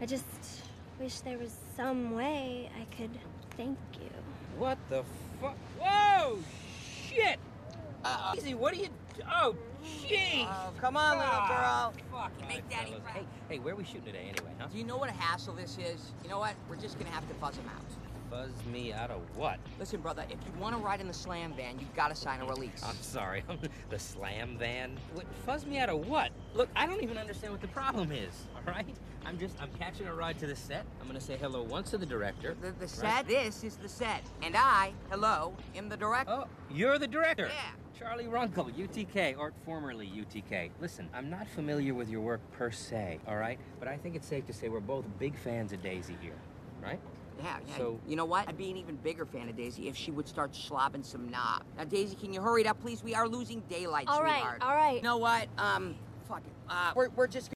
I just wish there was some way I could thank you. What the fuck? Whoa! Shit! Easy, what are you... Oh, jeez! Come on, little girl. Fuck, Make Daddy proud. Hey, where are we shooting today anyway, huh? Do you know what a hassle this is? You know what? We're just gonna have to fuzz him out. Buzz me out of what? Listen, brother, if you want to ride in the slam van, you've got to sign a release. I'm sorry, the slam van? What, fuzz me out of what? Look, I don't even understand what the problem is, all right? I'm catching a ride to the set. I'm gonna say hello once to the director. The set? This is the set. And I, hello, am the director. Oh, you're the director? Yeah. Charlie Runkle, UTK, or formerly UTK. Listen, I'm not familiar with your work per se, all right? But I think it's safe to say we're both big fans of Daisy here, right? Yeah. So, you know what? I'd be an even bigger fan of Daisy if she would start slobbing some knob. Now, Daisy, can you hurry it up, please? We are losing daylight, All sweetheart. right. You know what? Fuck it. We're just